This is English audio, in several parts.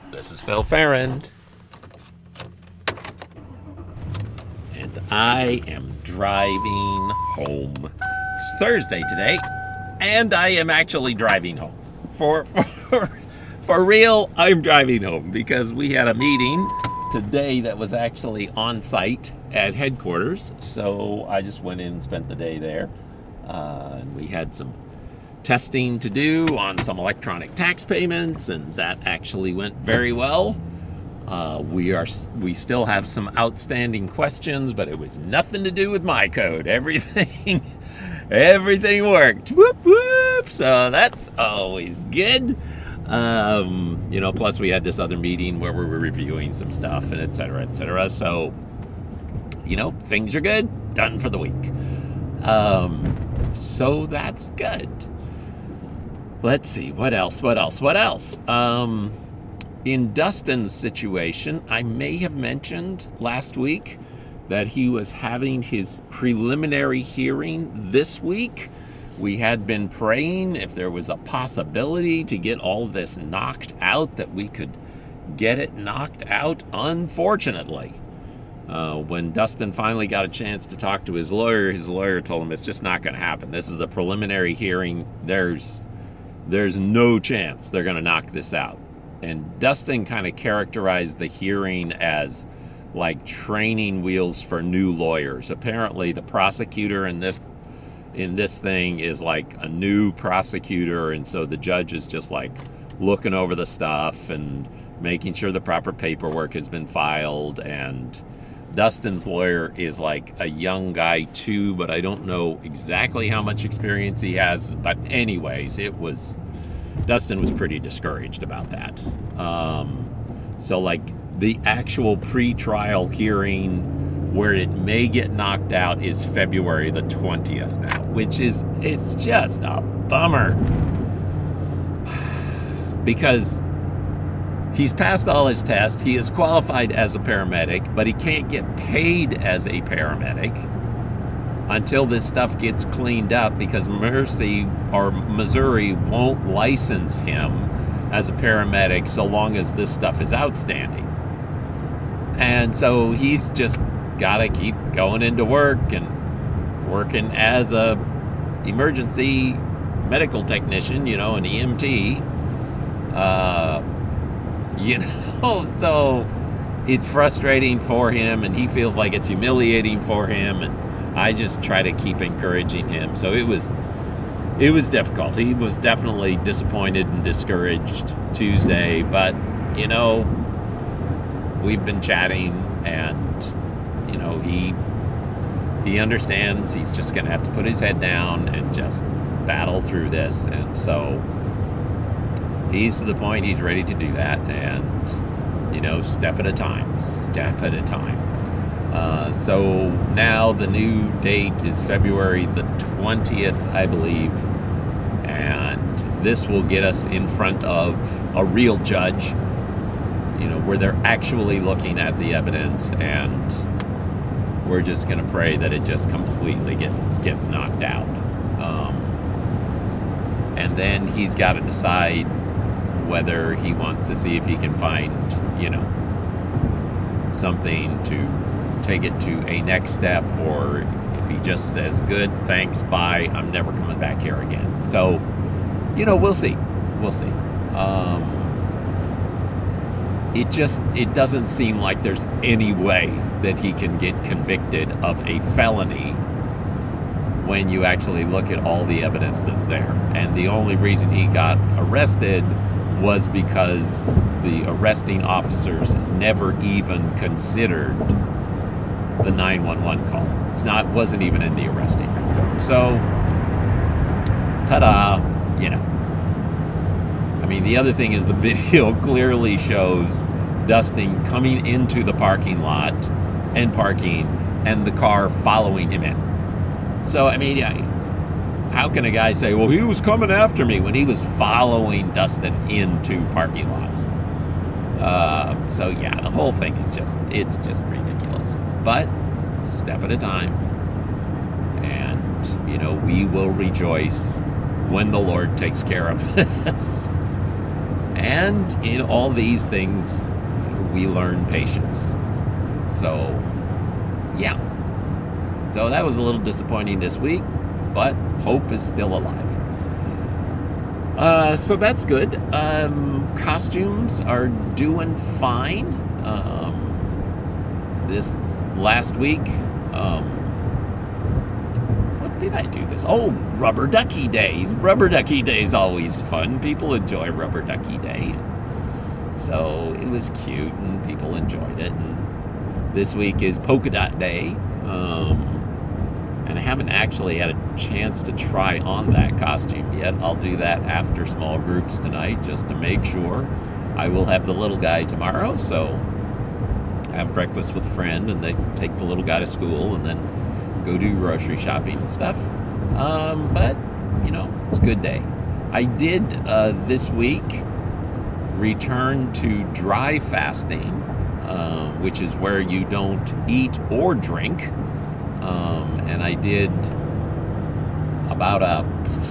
This is Phil Farrand, and I am driving home. It's Thursday today, and I am actually driving home. For real, I'm driving home because we had a meeting today that was actually on site at headquarters, so I just went in and spent the day there. And we had some testing to do on some electronic tax payments, and that actually went very well. We still have some outstanding questions, but it was nothing to do with my code. Everything worked. Whoop whoop. So that's always good. Plus we had this other meeting where we were reviewing some stuff and et cetera, et cetera. So, things are good. Done for the week. So that's good. Let's see, what else? In Dustin's situation, I may have mentioned last week that he was having his preliminary hearing this week. We had been praying if there was a possibility to get all this knocked out, that we could get it knocked out. Unfortunately, when Dustin finally got a chance to talk to his lawyer told him it's just not going to happen. This is a preliminary hearing. There's no chance they're going to knock this out. And Dustin kind of characterized the hearing as like training wheels for new lawyers. Apparently, the prosecutor in this thing is like a new prosecutor, and so the judge is just like looking over the stuff and making sure the proper paperwork has been filed. And Dustin's lawyer is like a young guy too, but I don't know exactly how much experience he has. But anyways, Dustin was pretty discouraged about that. So like the actual pre-trial hearing where it may get knocked out is February the 20th now, it's just a bummer. Because he's passed all his tests, he is qualified as a paramedic, but he can't get paid as a paramedic until this stuff gets cleaned up, because Missouri won't license him as a paramedic so long as this stuff is outstanding. And so he's just got to keep going into work and working as a emergency medical technician, an EMT. So it's frustrating for him, and he feels like it's humiliating for him, and I just try to keep encouraging him. So it was difficult. He was definitely disappointed and discouraged Tuesday, but we've been chatting, and he understands. He's just going to have to put his head down and just battle through this. And so he's to the point he's ready to do that, and step at a time. So now the new date is February the 20th, I believe, and this will get us in front of a real judge, where they're actually looking at the evidence, and we're just going to pray that it just completely gets knocked out. And then he's got to decide whether he wants to see if he can find, something to take it to a next step, or if he just says, good, thanks, bye, I'm never coming back here again. So, we'll see. It doesn't seem like there's any way that he can get convicted of a felony when you actually look at all the evidence that's there. And the only reason he got arrested was because the arresting officers never even considered the 911 call. Wasn't even in the arresting report. So, ta-da, the other thing is the video clearly shows Dustin coming into the parking lot and parking, and the car following him in. So, how can a guy say, well, he was coming after me, when he was following Dustin into parking lots? The whole thing is it's just ridiculous. But step at a time. And, we will rejoice when the Lord takes care of this. And in all these things, we learn patience. So, yeah. So that was a little disappointing this week, but hope is still alive. So that's good. Costumes are doing fine. This last week, what did I do this? Oh, Rubber Ducky Day. Rubber Ducky Day is always fun. People enjoy Rubber Ducky Day. So it was cute and people enjoyed it. And this week is Polka Dot Day. And I haven't actually had a chance to try on that costume yet. I'll do that after small groups tonight just to make sure. I will have the little guy tomorrow, so I have breakfast with a friend and they take the little guy to school and then go do grocery shopping and stuff. But, it's a good day. I did this week return to dry fasting, which is where you don't eat or drink. And I did about a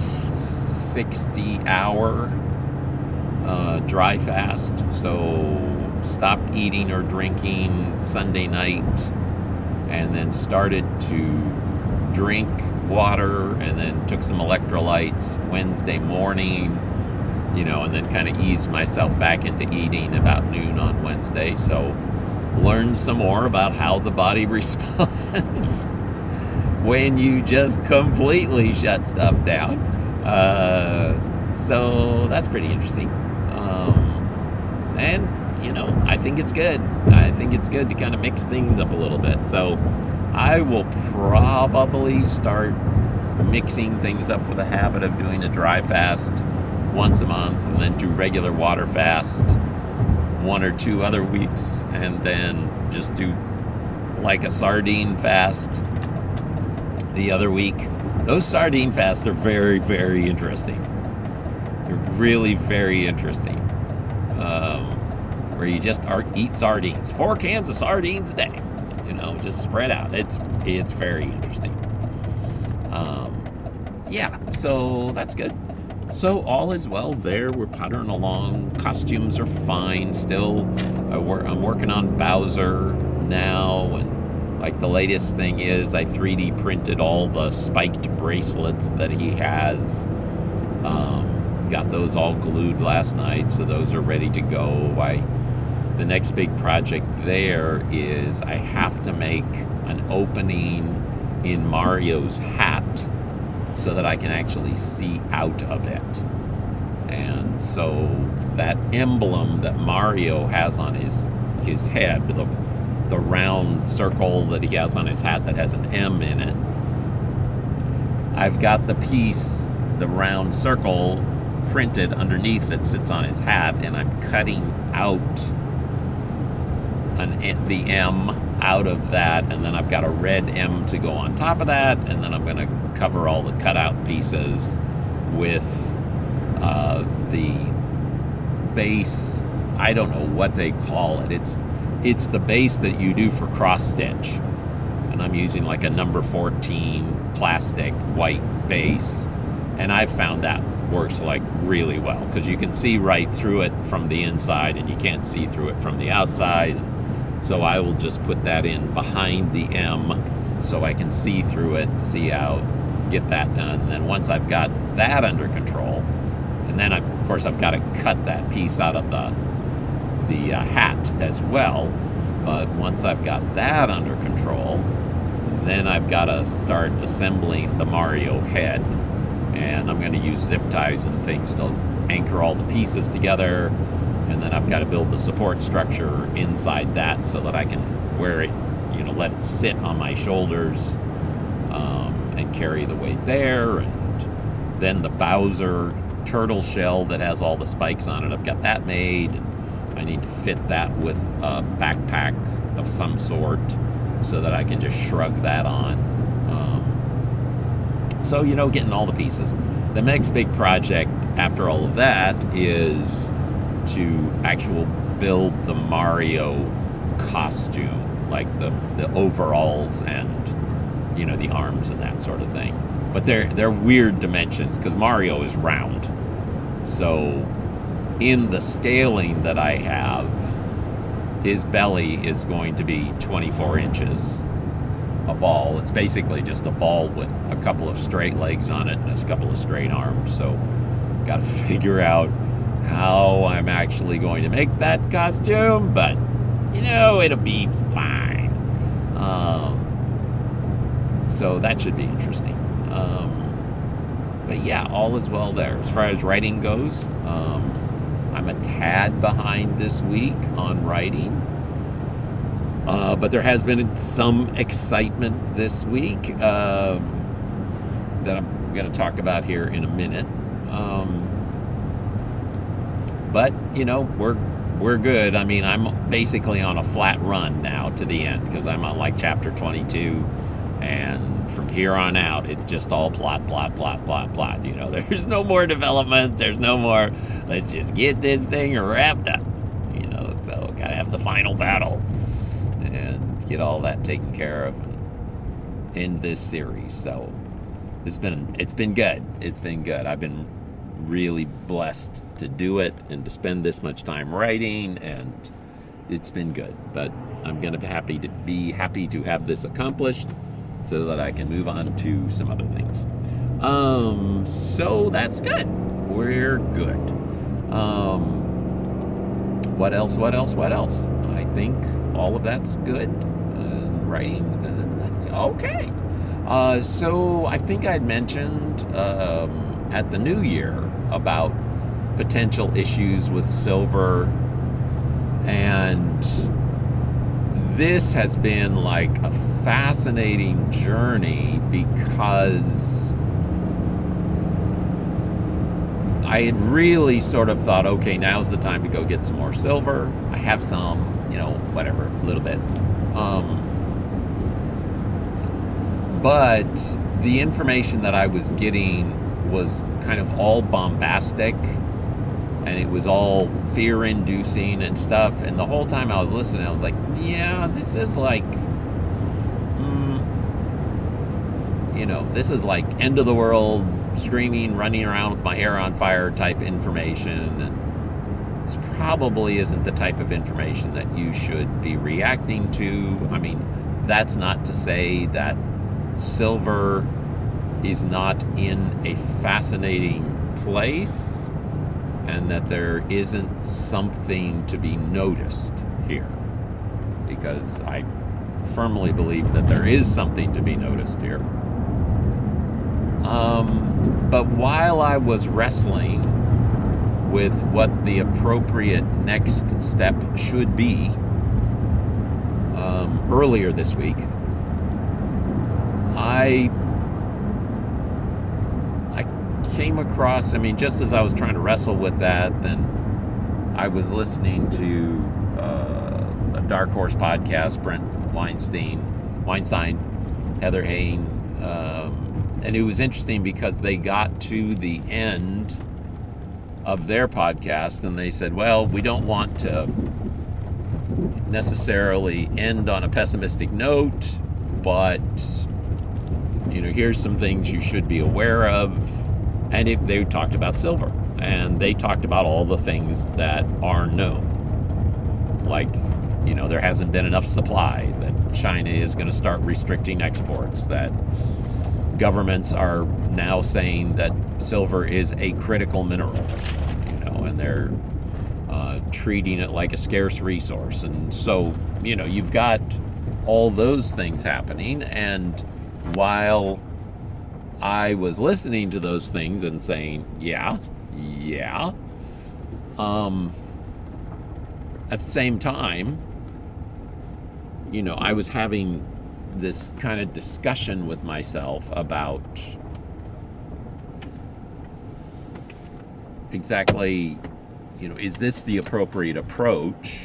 60-hour dry fast. So stopped eating or drinking Sunday night and then started to drink water and then took some electrolytes Wednesday morning, and then kind of eased myself back into eating about noon on Wednesday. So learned some more about how the body responds when you just completely shut stuff down. So that's pretty interesting. And, I think it's good. I think it's good to kind of mix things up a little bit. So I will probably start mixing things up with a habit of doing a dry fast once a month and then do regular water fast 1 or 2 other weeks, and then just do like a sardine fast the other week. Those sardine fasts are very, very interesting. They're really very interesting. Where you just eat sardines, 4 cans of sardines a day, just spread out. It's very interesting. Yeah, so that's good. So all is well there. We're puttering along. Costumes are fine still. I'm working on Bowser now, and like the latest thing is I 3D printed all the spiked bracelets that he has. Got those all glued last night, so those are ready to go. The next big project there is I have to make an opening in Mario's hat so that I can actually see out of it. And so that emblem that Mario has on his head, the round circle that he has on his hat that has an M in it, I've got the piece, the round circle, printed underneath that sits on his hat, and I'm cutting out the M out of that, and then I've got a red M to go on top of that, and then I'm going to cover all the cutout pieces with the base. I don't know what they call it. It's the base that you do for cross stitch, and I'm using like a number 14 plastic white base, and I've found that works like really well because you can see right through it from the inside and you can't see through it from the outside. So I will just put that in behind the M so I can see through it, see out, get that done. And then once I've got that under control, and then of course I've got to cut that piece out of the hat as well. But once I've got that under control, then I've got to start assembling the Mario head. And I'm going to use zip ties and things to anchor all the pieces together. And then I've got to build the support structure inside that so that I can wear it, let it sit on my shoulders and carry the weight there. And then the Bowser turtle shell that has all the spikes on it, I've got that made. I need to fit that with a backpack of some sort so that I can just shrug that on. So, getting all the pieces. The next big project after all of that is to actually build the Mario costume, like the overalls and, the arms and that sort of thing. But they're weird dimensions because Mario is round. So in the scaling that I have, his belly is going to be 24 inches. A ball. It's basically just a ball with a couple of straight legs on it and a couple of straight arms. So, got to figure out how I'm actually going to make that costume, but it'll be fine. So that should be interesting. But yeah, all is well there. As far as writing goes, I'm a tad behind this week on writing. But there has been some excitement this week that I'm going to talk about here in a minute. But we're good. I mean, I'm basically on a flat run now to the end because I'm on like chapter 22, and from here on out, it's just all plot. There's no more development. There's no more. Let's just get this thing wrapped up. So gotta have the final battle and get all that taken care of in this series. So it's been good. It's been good. I've been really blessed to do it and to spend this much time writing, and it's been good. But I'm gonna be happy to have this accomplished so that I can move on to some other things. So that's good. We're good. What else? I think all of that's good. Writing. Okay. So I think I'd mentioned at the new year about potential issues with silver, and this has been like a fascinating journey because I had really sort of thought, okay, now's the time to go get some more silver. I have some, whatever, a little bit. But the information that I was getting was kind of all bombastic, and it was all fear-inducing and stuff. And the whole time I was listening, I was like, yeah, this is like, this is like end of the world, screaming, running around with my hair on fire type information. And this probably isn't the type of information that you should be reacting to. I mean, that's not to say that silver is not in a fascinating place and that there isn't something to be noticed here, because I firmly believe that there is something to be noticed here. But while I was wrestling with what the appropriate next step should be, earlier this week, I came across, just as I was trying to wrestle with that, then I was listening to a Dark Horse podcast, Brent Weinstein, Heather Hayne, and it was interesting because they got to the end of their podcast and they said, well, we don't want to necessarily end on a pessimistic note, but here's some things you should be aware of. And they talked about silver, and they talked about all the things that are known, like there hasn't been enough supply, that China is going to start restricting exports, that governments are now saying that silver is a critical mineral, and they're treating it like a scarce resource. And so, you've got all those things happening. And while I was listening to those things and saying, yeah, at the same time, I was having this kind of discussion with myself about exactly, is this the appropriate approach?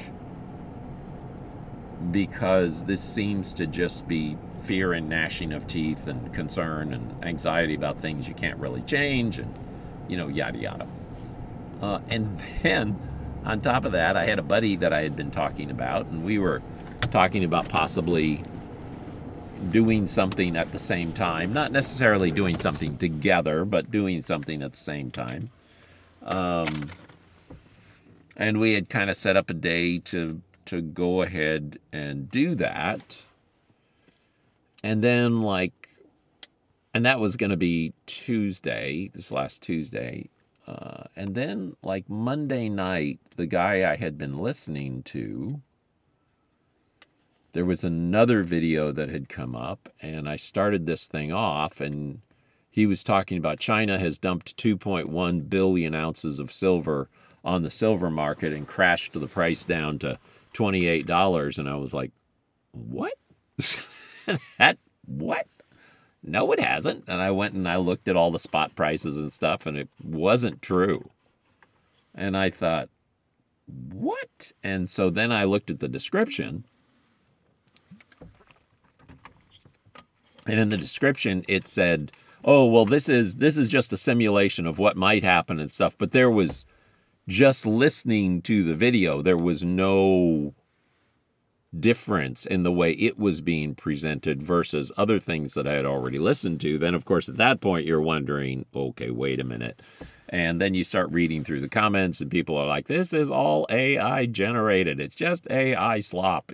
Because this seems to just be fear and gnashing of teeth and concern and anxiety about things you can't really change, and yada yada. And then on top of that, I had a buddy that I had been talking about, and we were talking about possibly doing something at the same time, not necessarily doing something together, but doing something at the same time. And we had kind of set up a day to go ahead and do that. And then and that was going to be Tuesday, this last Tuesday. And then Monday night, the guy I had been listening to, there was another video that had come up, and I started this thing off, and he was talking about China has dumped 2.1 billion ounces of silver on the silver market and crashed the price down to $28. And I was like, what? What? No, it hasn't. And I went and I looked at all the spot prices and stuff, and it wasn't true. And I thought, what? And so then I looked at the description. And in the description, it said, oh, well, this is just a simulation of what might happen and stuff. But there was, just listening to the video, there was no difference in the way it was being presented versus other things that I had already listened to. Then, of course, at that point, you're wondering, okay, wait a minute. And then you start reading through the comments, and people are like, this is all AI generated. It's just AI slop,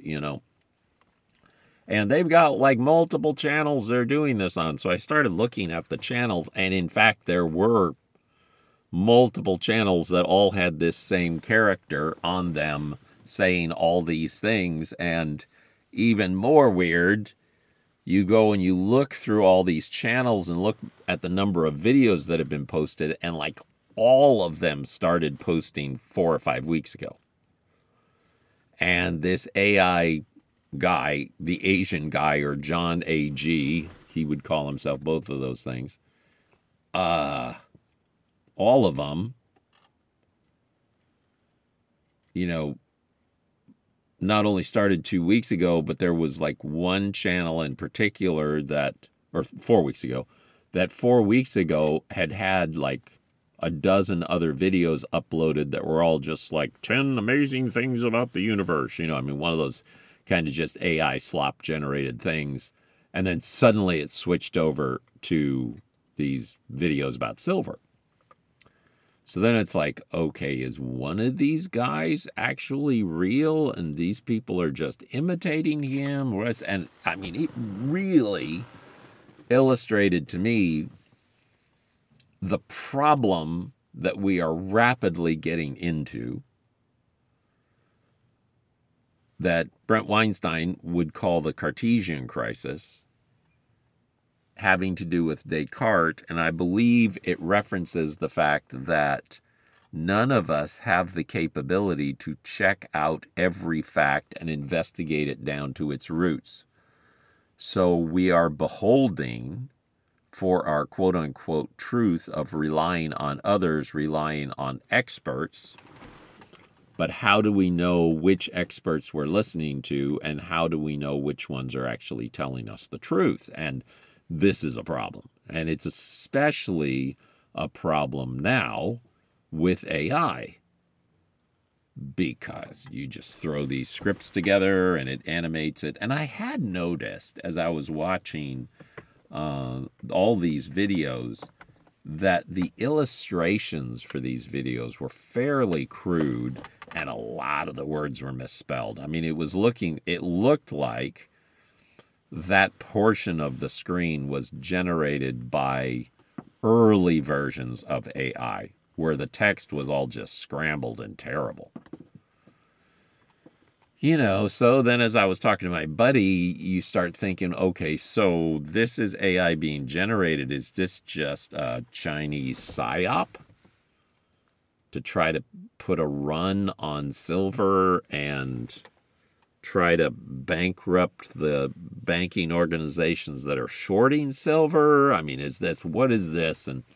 And they've got multiple channels they're doing this on. So I started looking at the channels, and in fact, there were multiple channels that all had this same character on them saying all these things. And even more weird, you go and you look through all these channels and look at the number of videos that have been posted, and all of them started posting 4 or 5 weeks ago. And this AI guy, the Asian guy, or John AG, he would call himself both of those things, all of them, not only started 2 weeks ago, but there was one channel in particular or 4 weeks ago, that 4 weeks ago had a dozen other videos uploaded that were all just 10 amazing things about the universe. One of those kind of just AI slop generated things. And then suddenly it switched over to these videos about silver. So then it's okay, is one of these guys actually real and these people are just imitating him? And I mean, it really illustrated to me the problem that we are rapidly getting into, that Brent Weinstein would call the Cartesian crisis, having to do with Descartes. And I believe it references the fact that none of us have the capability to check out every fact and investigate it down to its roots. So we are beholding for our quote-unquote truth of relying on others, relying on experts. But how do we know which experts we're listening to, and how do we know which ones are actually telling us the truth? And this is a problem. And it's especially a problem now with AI, because you just throw these scripts together and it animates it. And I had noticed as I was watching all these videos that the illustrations for these videos were fairly crude, and a lot of the words were misspelled. I mean, it looked like that portion of the screen was generated by early versions of AI, where the text was all just scrambled and terrible. So then as I was talking to my buddy, you start thinking, okay, so this is AI being generated. Is this just a Chinese psyop to try to put a run on silver and try to bankrupt the banking organizations that are shorting silver? I mean, what is this? And,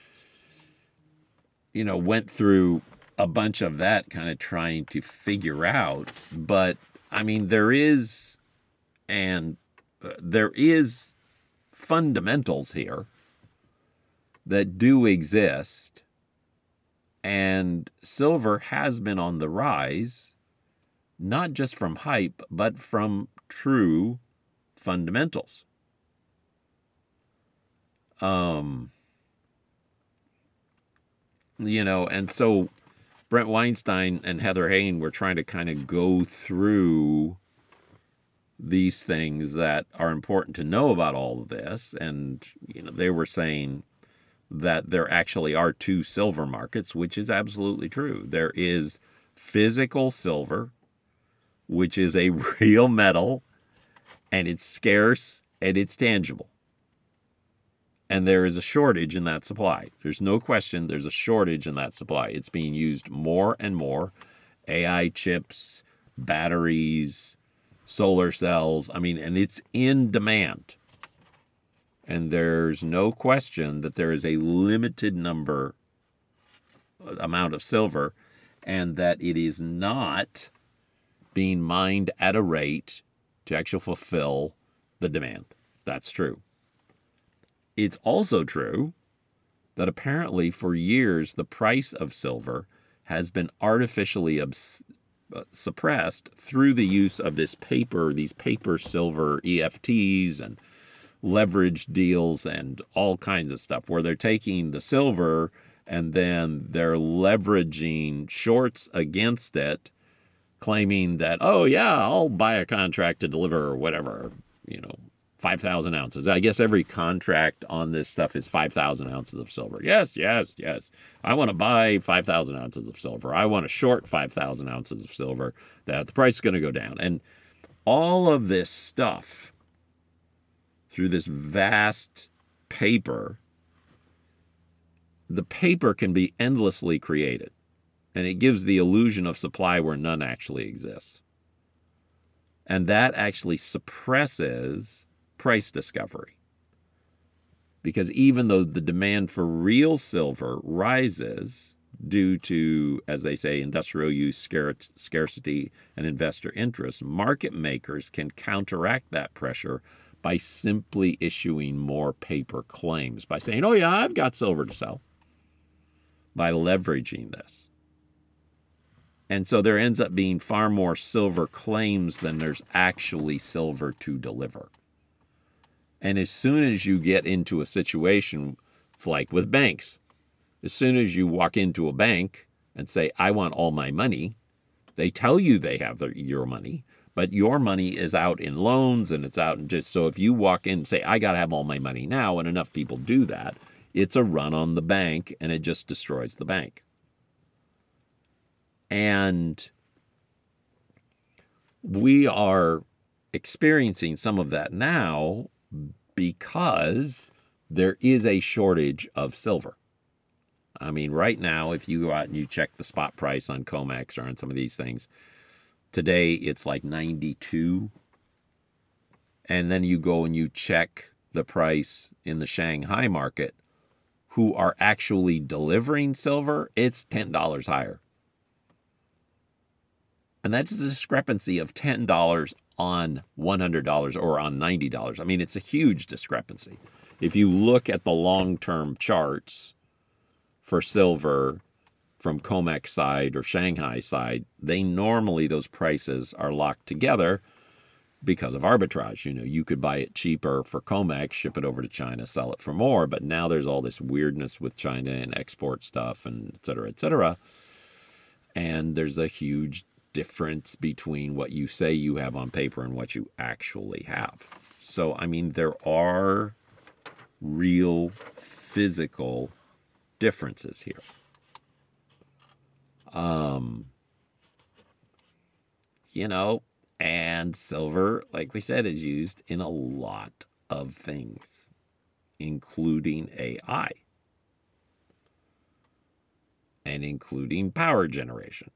went through a bunch of that kind of trying to figure out. But, I mean, there is fundamentals here that do exist. And silver has been on the rise, not just from hype, but from true fundamentals. And so Brent Weinstein and Heather Hayne were trying to kind of go through these things that are important to know about all of this. And, they were saying that there actually are two silver markets, which is absolutely true. There is physical silver, which is a real metal, and it's scarce and it's tangible. And there is a shortage in that supply. There's no question there's a shortage in that supply. It's being used more and more. AI chips, batteries, solar cells. And it's in demand. And there's no question that there is a limited amount of silver, and that it is not being mined at a rate to actually fulfill the demand. That's true. It's also true that apparently for years the price of silver has been artificially suppressed through the use of these paper silver EFTs and leverage deals and all kinds of stuff, where they're taking the silver and then they're leveraging shorts against it, claiming that, oh yeah, I'll buy a contract to deliver whatever, 5,000 ounces. I guess every contract on this stuff is 5,000 ounces of silver. Yes. I want to buy 5,000 ounces of silver. I want to short 5,000 ounces of silver. That the price is going to go down. And all of this stuff through this vast paper, the paper can be endlessly created. And it gives the illusion of supply where none actually exists. And that actually suppresses price discovery. Because even though the demand for real silver rises due to, as they say, industrial use, scarcity, and investor interest, market makers can counteract that pressure by simply issuing more paper claims, by saying, oh yeah, I've got silver to sell, by leveraging this. And so there ends up being far more silver claims than there's actually silver to deliver. And as soon as you get into a situation, it's like with banks. As soon as you walk into a bank and say, I want all my money, they tell you they have your money, but your money is out in loans and it's out in just, so if you walk in and say, I got to have all my money now, and enough people do that, it's a run on the bank and it just destroys the bank. And we are experiencing some of that now because there is a shortage of silver. Right now, if you go out and you check the spot price on COMEX or on some of these things, today it's like 92. And then you go and you check the price in the Shanghai market, who are actually delivering silver, it's $10 higher. And that's a discrepancy of $10 on $100 or on $90. It's a huge discrepancy. If you look at the long-term charts for silver from COMEX side or Shanghai side, normally those prices are locked together because of arbitrage. You could buy it cheaper for COMEX, ship it over to China, sell it for more. But now there's all this weirdness with China and export stuff and et cetera, et cetera. And there's a huge difference between what you say you have on paper and what you actually have. So, there are real physical differences here. And silver, like we said, is used in a lot of things, including AI and including power generation.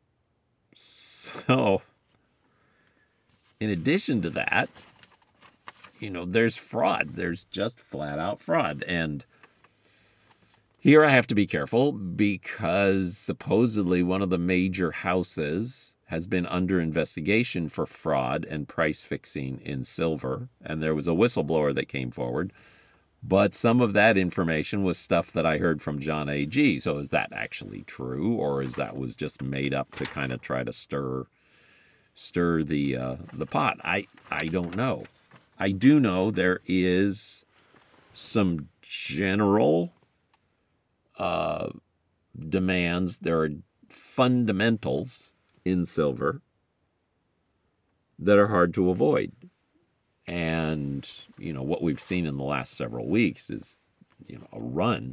So, in addition to that, there's fraud. There's just flat out fraud. And here I have to be careful because supposedly one of the major houses has been under investigation for fraud and price fixing in silver. And there was a whistleblower that came forward. But some of that information was stuff that I heard from John A.G. So is that actually true, or is that was just made up to kind of try to stir the pot? I don't know. I do know there is some general demands. There are fundamentals in silver that are hard to avoid. And, what we've seen in the last several weeks is, a run.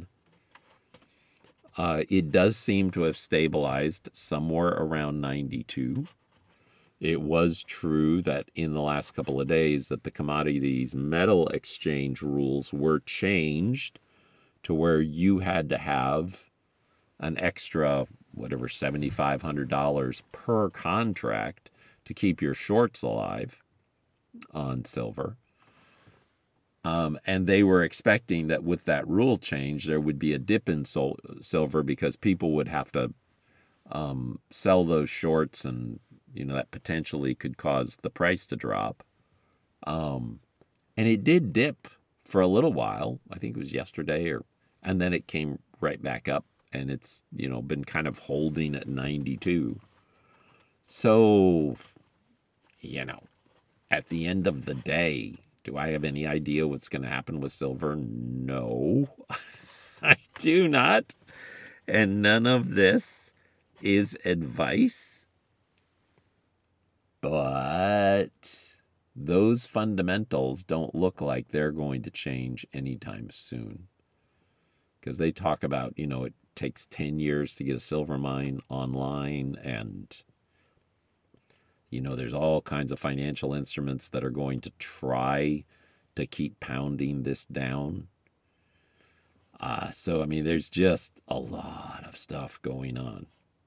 It does seem to have stabilized somewhere around 92. It was true that in the last couple of days that the commodities metal exchange rules were changed to where you had to have an extra, whatever, $7,500 per contract to keep your shorts alive on silver. And they were expecting that with that rule change, there would be a dip in silver because people would have to sell those shorts, and that potentially could cause the price to drop. And it did dip for a little while. I think it was yesterday, and then it came right back up, and it's been kind of holding at 92. So, at the end of the day, do I have any idea what's going to happen with silver? No, I do not. And none of this is advice. But those fundamentals don't look like they're going to change anytime soon. Because they talk about, it takes 10 years to get a silver mine online, and there's all kinds of financial instruments that are going to try to keep pounding this down. So, there's just a lot of stuff going on.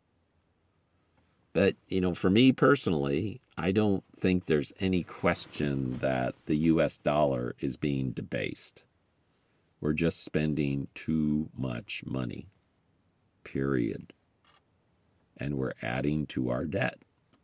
But, for me personally, I don't think there's any question that the U.S. dollar is being debased. We're just spending too much money, period. And we're adding to our debt.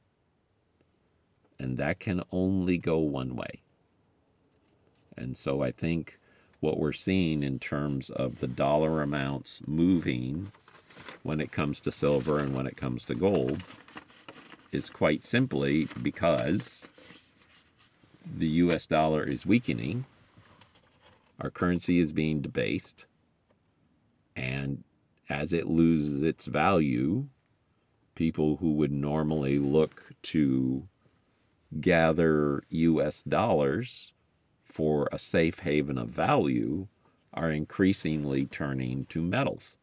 And that can only go one way. And so I think what we're seeing in terms of the dollar amounts moving when it comes to silver and when it comes to gold is quite simply because the U.S. dollar is weakening, our currency is being debased, and as it loses its value, people who would normally look to gather U.S. dollars for a safe haven of value are increasingly turning to metals.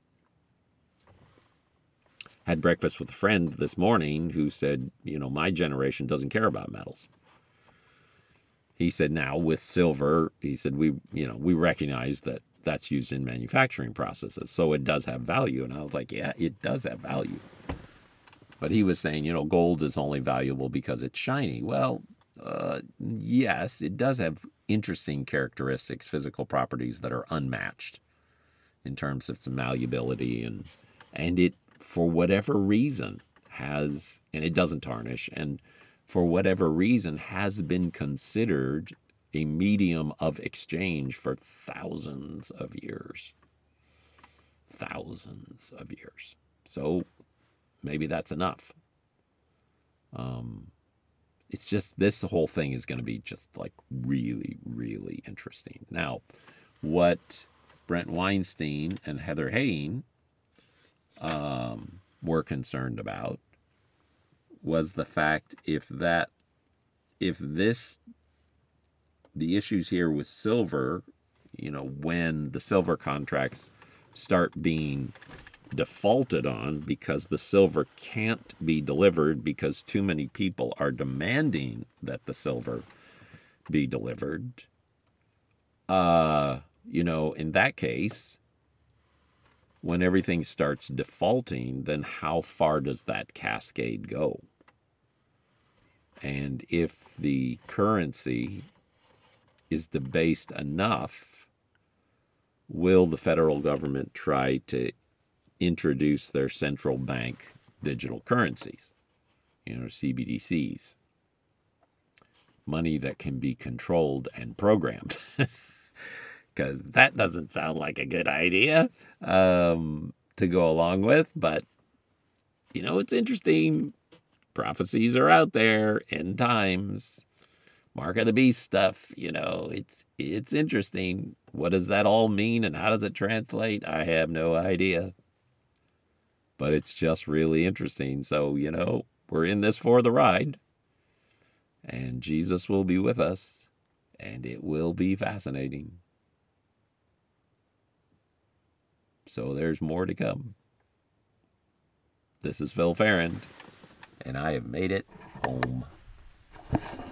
Had breakfast with a friend this morning who said, my generation doesn't care about metals. He said, now with silver, he said, we recognize that that's used in manufacturing processes, so it does have value. And I was like, yeah, it does have value. But he was saying, gold is only valuable because it's shiny. Well, yes, it does have interesting characteristics, physical properties that are unmatched in terms of its malleability, and it, for whatever reason, has, and it doesn't tarnish, and for whatever reason has been considered a medium of exchange for thousands of years. Thousands of years. So maybe that's enough. It's just, this whole thing is going to be just like really, really interesting. Now, what Brent Weinstein and Heather Haying were concerned about was the fact the issues here with silver, when the silver contracts start being defaulted on because the silver can't be delivered because too many people are demanding that the silver be delivered, in that case, when everything starts defaulting, then how far does that cascade go? And if the currency is debased enough, will the federal government try to introduce their central bank digital currencies, CBDCs, money that can be controlled and programmed? Because that doesn't sound like a good idea to go along with. But, it's interesting. Prophecies are out there, end times, mark of the beast stuff. It's interesting. What does that all mean and how does it translate? I have no idea. but it's just really interesting. So, we're in this for the ride, and Jesus will be with us, and it will be fascinating. So there's more to come. This is Phil Farrand, and I have made it home.